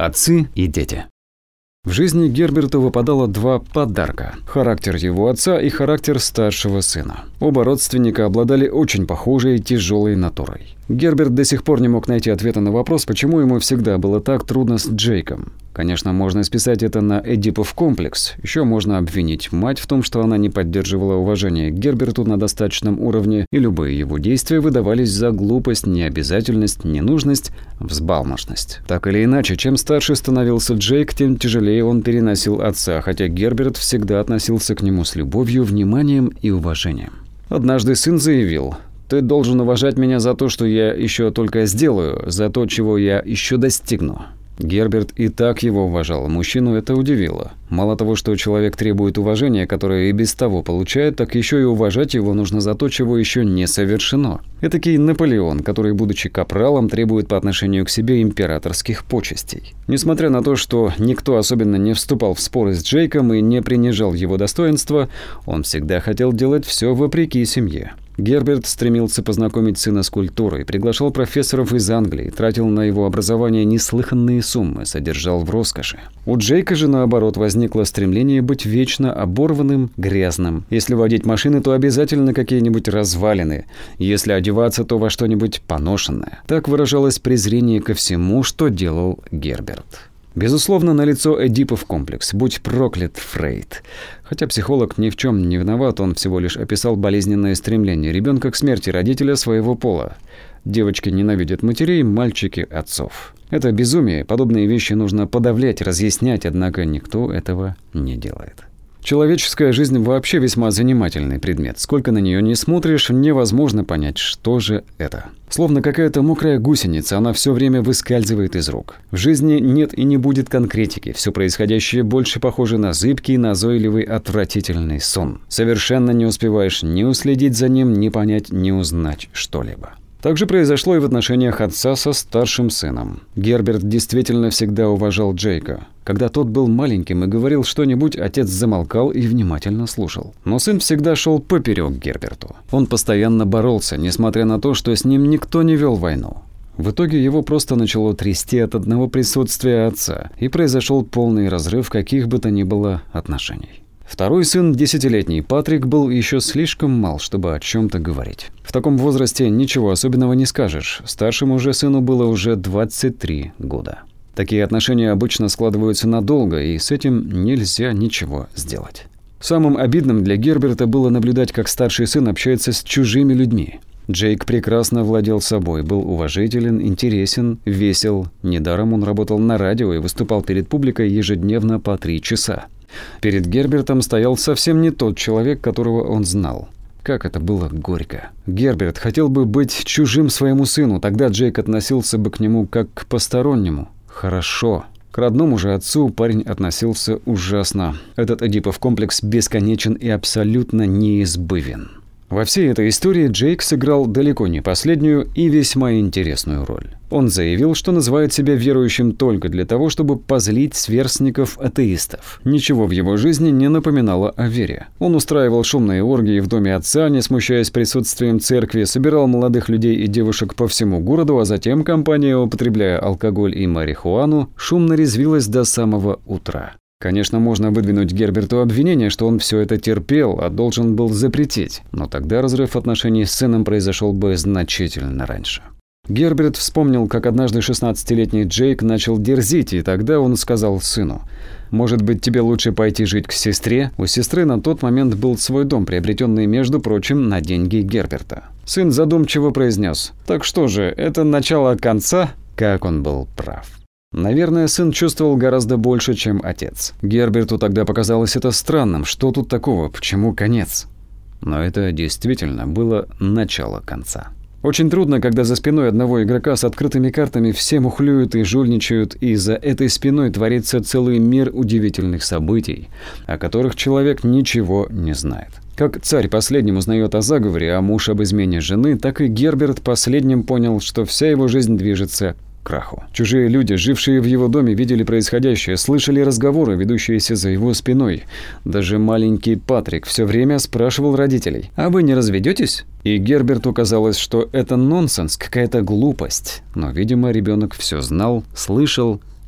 Отцы и дети. В жизни Герберту выпадало два подарка – характер его отца и характер старшего сына. Оба родственника обладали очень похожей тяжелой натурой. Герберт до сих пор не мог найти ответа на вопрос, почему ему всегда было так трудно с Джейком. Конечно, можно списать это на Эдипов комплекс. Еще можно обвинить мать в том, что она не поддерживала уважение к Герберту на достаточном уровне, и любые его действия выдавались за глупость, необязательность, ненужность, взбалмошность. Так или иначе, чем старше становился Джейк, тем тяжелее он переносил отца, хотя Герберт всегда относился к нему с любовью, вниманием и уважением. Однажды сын заявил: «Ты должен уважать меня за то, что я еще только сделаю, за то, чего я еще достигну». Герберт и так его уважал, мужчину это удивило. Мало того, что человек требует уважения, которое и без того получает, так еще и уважать его нужно за то, чего еще не совершено. Этакий Наполеон, который, будучи капралом, требует по отношению к себе императорских почестей. Несмотря на то, что никто особенно не вступал в споры с Джейком и не принижал его достоинства, он всегда хотел делать все вопреки семье. Герберт стремился познакомить сына с культурой, приглашал профессоров из Англии, тратил на его образование неслыханные суммы, содержал в роскоши. У Джейка же, наоборот, возникло стремление быть вечно оборванным, грязным. Если водить машины, то обязательно какие-нибудь развалины. Если одеваться, то во что-нибудь поношенное. Так выражалось презрение ко всему, что делал Герберт. Безусловно, налицо Эдипов комплекс, будь проклят Фрейд. Хотя психолог ни в чем не виноват, он всего лишь описал болезненное стремление ребенка к смерти родителя своего пола. Девочки ненавидят матерей, мальчики – отцов. Это безумие, подобные вещи нужно подавлять, разъяснять, однако никто этого не делает. Человеческая жизнь вообще весьма занимательный предмет. Сколько на нее не смотришь, невозможно понять, что же это. Словно какая-то мокрая гусеница, она все время выскальзывает из рук. В жизни нет и не будет конкретики. Все происходящее больше похоже на зыбкий, назойливый, отвратительный сон. Совершенно не успеваешь ни уследить за ним, ни понять, ни узнать что-либо. Так же произошло и в отношениях отца со старшим сыном. Герберт действительно всегда уважал Джейка. Когда тот был маленьким и говорил что-нибудь, отец замолкал и внимательно слушал. Но сын всегда шел поперек Герберту. Он постоянно боролся, несмотря на то, что с ним никто не вел войну. В итоге его просто начало трясти от одного присутствия отца, и произошел полный разрыв каких бы то ни было отношений. Второй сын, 10-летний Патрик, был еще слишком мал, чтобы о чем-то говорить. В таком возрасте ничего особенного не скажешь. Старшему же сыну было уже 23 года. Такие отношения обычно складываются надолго, и с этим нельзя ничего сделать. Самым обидным для Герберта было наблюдать, как старший сын общается с чужими людьми. Джейк прекрасно владел собой, был уважителен, интересен, весел. Недаром он работал на радио и выступал перед публикой ежедневно по 3 часа. Перед Гербертом стоял совсем не тот человек, которого он знал. Как это было горько. Герберт хотел бы быть чужим своему сыну, тогда Джейк относился бы к нему как к постороннему. Хорошо. К родному же отцу парень относился ужасно. Этот Эдипов комплекс бесконечен и абсолютно неизбывен. Во всей этой истории Джейк сыграл далеко не последнюю и весьма интересную роль. Он заявил, что называет себя верующим только для того, чтобы позлить сверстников-атеистов. Ничего в его жизни не напоминало о вере. Он устраивал шумные оргии в доме отца, не смущаясь присутствием церкви, собирал молодых людей и девушек по всему городу, а затем компания, употребляя алкоголь и марихуану, шумно резвилась до самого утра. Конечно, можно выдвинуть Герберту обвинение, что он все это терпел, а должен был запретить, но тогда разрыв отношений с сыном произошел бы значительно раньше. Герберт вспомнил, как однажды 16-летний Джейк начал дерзить, и тогда он сказал сыну: «Может быть, тебе лучше пойти жить к сестре?» У сестры на тот момент был свой дом, приобретенный, между прочим, на деньги Герберта. Сын задумчиво произнес: «Так что же, это начало конца?» Как он был прав. Наверное, сын чувствовал гораздо больше, чем отец. Герберту тогда показалось это странным. Что тут такого? Почему конец? Но это действительно было начало конца. Очень трудно, когда за спиной одного игрока с открытыми картами все мухлюют и жульничают, и за этой спиной творится целый мир удивительных событий, о которых человек ничего не знает. Как царь последним узнает о заговоре, а муж об измене жены, так и Герберт последним понял, что вся его жизнь движется к краху. Чужие люди, жившие в его доме, видели происходящее, слышали разговоры, ведущиеся за его спиной. Даже маленький Патрик все время спрашивал родителей: «А вы не разведетесь?» И Герберту казалось, что это нонсенс, какая-то глупость. Но, видимо, ребенок все знал, слышал,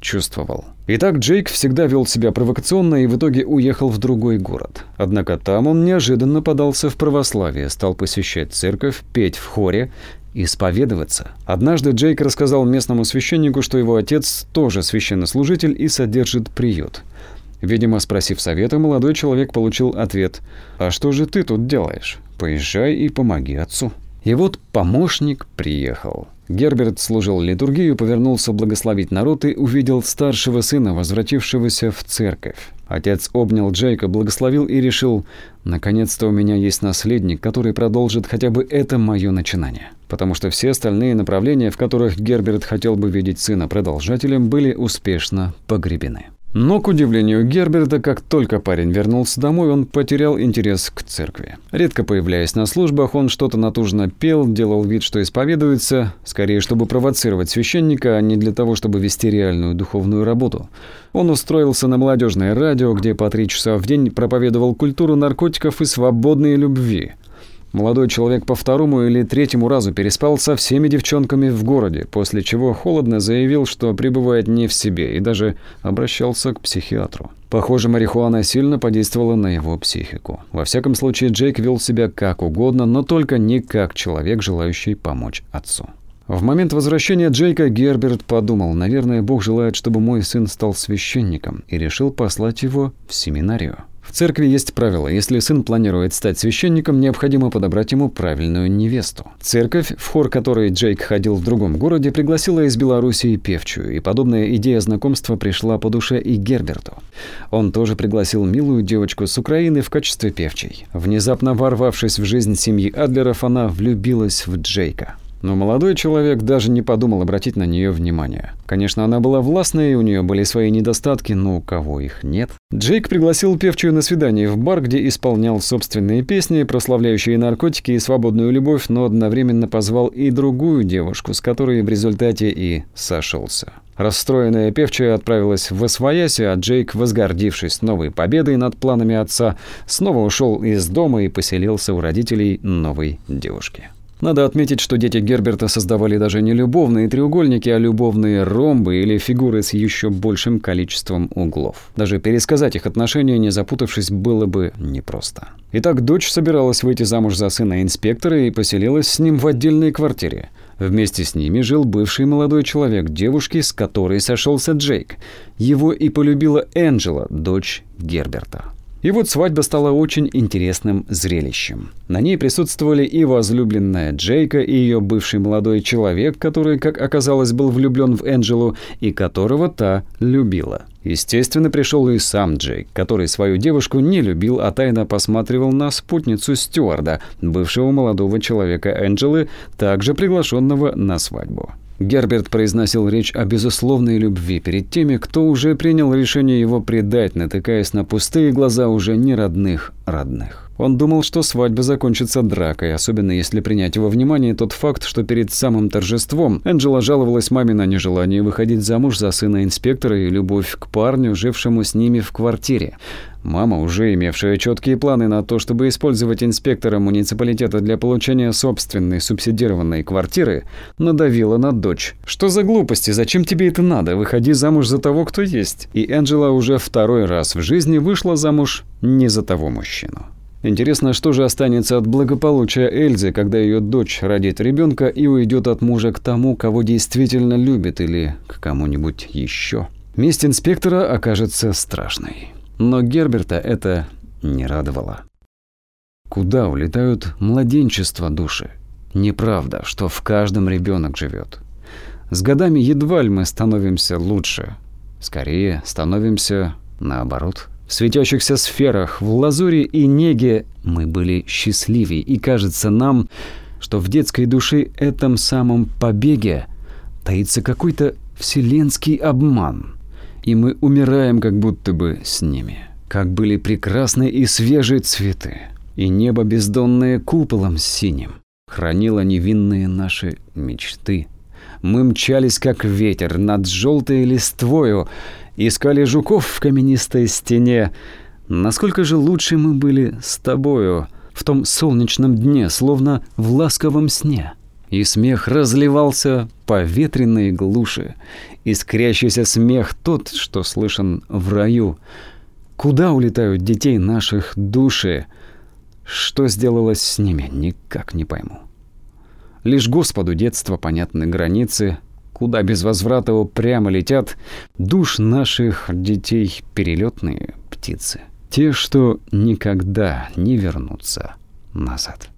чувствовал. Итак, Джейк всегда вел себя провокационно и в итоге уехал в другой город. Однако там он неожиданно подался в православие, стал посещать церковь, петь в хоре, исповедоваться. Однажды Джейк рассказал местному священнику, что его отец тоже священнослужитель и содержит приют. Видимо, спросив совета, молодой человек получил ответ: «А что же ты тут делаешь? Поезжай и помоги отцу». И вот помощник приехал. Герберт служил литургию, повернулся благословить народ и увидел старшего сына, возвратившегося в церковь. Отец обнял Джейка, благословил и решил: «Наконец-то у меня есть наследник, который продолжит хотя бы это мое начинание». Потому что все остальные направления, в которых Герберт хотел бы видеть сына продолжателем, были успешно погребены. Но, к удивлению Герберта, как только парень вернулся домой, он потерял интерес к церкви. Редко появляясь на службах, он что-то натужно пел, делал вид, что исповедуется, скорее, чтобы провоцировать священника, а не для того, чтобы вести реальную духовную работу. Он устроился на молодежное радио, где по 3 часа в день проповедовал культуру наркотиков и свободной любви. Молодой человек по 2-му или 3-му разу переспал со всеми девчонками в городе, после чего холодно заявил, что пребывает не в себе, и даже обращался к психиатру. Похоже, марихуана сильно подействовала на его психику. Во всяком случае, Джейк вел себя как угодно, но только не как человек, желающий помочь отцу. В момент возвращения Джейка Герберт подумал: наверное, Бог желает, чтобы мой сын стал священником, и решил послать его в семинарию. В церкви есть правило: если сын планирует стать священником, необходимо подобрать ему правильную невесту. Церковь, в хор которой Джейк ходил в другом городе, пригласила из Белоруссии певчую, и подобная идея знакомства пришла по душе и Герберту. Он тоже пригласил милую девочку с Украины в качестве певчей. Внезапно ворвавшись в жизнь семьи Адлеров, она влюбилась в Джейка. Но молодой человек даже не подумал обратить на нее внимание. Конечно, она была властной, у нее были свои недостатки, но у кого их нет? Джейк пригласил певчую на свидание в бар, где исполнял собственные песни, прославляющие наркотики и свободную любовь, но одновременно позвал и другую девушку, с которой в результате и сошелся. Расстроенная певчая отправилась в освояси, а Джейк, возгордившись новой победой над планами отца, снова ушел из дома и поселился у родителей новой девушки. Надо отметить, что дети Герберта создавали даже не любовные треугольники, а любовные ромбы или фигуры с еще большим количеством углов. Даже пересказать их отношения, не запутавшись, было бы непросто. Итак, дочь собиралась выйти замуж за сына инспектора и поселилась с ним в отдельной квартире. Вместе с ними жил бывший молодой человек девушки, с которой сошелся Джейк. Его и полюбила Энджела, дочь Герберта. И вот свадьба стала очень интересным зрелищем. На ней присутствовали и возлюбленная Джейка, и ее бывший молодой человек, который, как оказалось, был влюблен в Энджелу, и которого та любила. Естественно, пришел и сам Джейк, который свою девушку не любил, а тайно посматривал на спутницу Стюарда, бывшего молодого человека Энджелы, также приглашенного на свадьбу. Герберт произносил речь о безусловной любви перед теми, кто уже принял решение его предать, натыкаясь на пустые глаза уже не родных. Он думал, что свадьба закончится дракой, особенно если принять во внимание тот факт, что перед самым торжеством Энджела жаловалась маме на нежелание выходить замуж за сына инспектора и любовь к парню, жившему с ними в квартире. Мама, уже имевшая четкие планы на то, чтобы использовать инспектора муниципалитета для получения собственной субсидированной квартиры, надавила на дочь. «Что за глупости? Зачем тебе это надо? Выходи замуж за того, кто есть». И Энджела уже 2-й раз в жизни вышла замуж не за того мужчину. Интересно, что же останется от благополучия Эльзы, когда ее дочь родит ребенка и уйдет от мужа к тому, кого действительно любит, или к кому-нибудь еще. Месть инспектора окажется страшной. Но Герберта это не радовало. Куда улетают младенчества души? Неправда, что в каждом ребенок живет. С годами едва ли мы становимся лучше. Скорее, становимся наоборот. В светящихся сферах, в лазури и неге мы были счастливее, и кажется нам, что в детской душе этом самом побеге таится какой-то вселенский обман, и мы умираем как будто бы с ними. Как были прекрасны и свежие цветы, и небо бездонное куполом синим хранило невинные наши мечты. Мы мчались, как ветер, над желтой листвою, искали жуков в каменистой стене. Насколько же лучше мы были с тобою в том солнечном дне, словно в ласковом сне. И смех разливался по ветреной глуши. Искрящийся смех тот, что слышен в раю. Куда улетают детей наших души? Что сделалось с ними, никак не пойму. Лишь Господу детства понятны границы, куда без возврата упрямо летят душ наших детей перелетные птицы. Те, что никогда не вернутся назад.